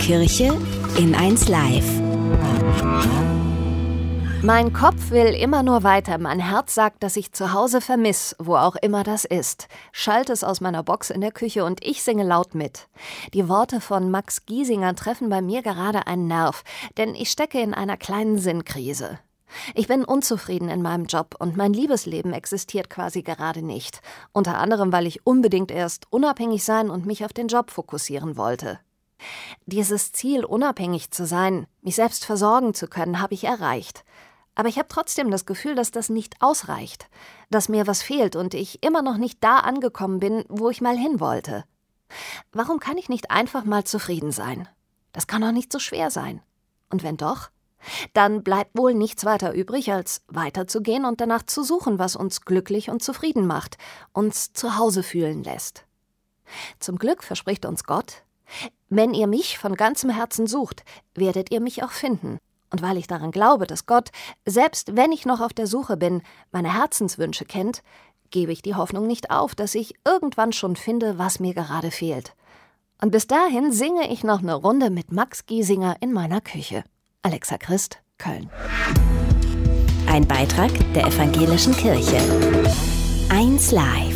Kirche in 1 Live. Mein Kopf will immer nur weiter. Mein Herz sagt, dass ich zu Hause vermiss, wo auch immer das ist. Schallt es aus meiner Box in der Küche und ich singe laut mit. Die Worte von Max Giesinger treffen bei mir gerade einen Nerv, denn ich stecke in einer kleinen Sinnkrise. Ich bin unzufrieden in meinem Job und mein Liebesleben existiert quasi gerade nicht. Unter anderem, weil ich unbedingt erst unabhängig sein und mich auf den Job fokussieren wollte. Dieses Ziel, unabhängig zu sein, mich selbst versorgen zu können, habe ich erreicht. Aber ich habe trotzdem das Gefühl, dass das nicht ausreicht, dass mir was fehlt und ich immer noch nicht da angekommen bin, wo ich mal hin wollte. Warum kann ich nicht einfach mal zufrieden sein? Das kann doch nicht so schwer sein. Und wenn doch, dann bleibt wohl nichts weiter übrig, als weiterzugehen und danach zu suchen, was uns glücklich und zufrieden macht, uns zu Hause fühlen lässt. Zum Glück verspricht uns Gott: Wenn ihr mich von ganzem Herzen sucht, werdet ihr mich auch finden. Und weil ich daran glaube, dass Gott, selbst wenn ich noch auf der Suche bin, meine Herzenswünsche kennt, gebe ich die Hoffnung nicht auf, dass ich irgendwann schon finde, was mir gerade fehlt. Und bis dahin singe ich noch eine Runde mit Max Giesinger in meiner Küche. Alexa Christ, Köln. Ein Beitrag der Evangelischen Kirche. 1 Live.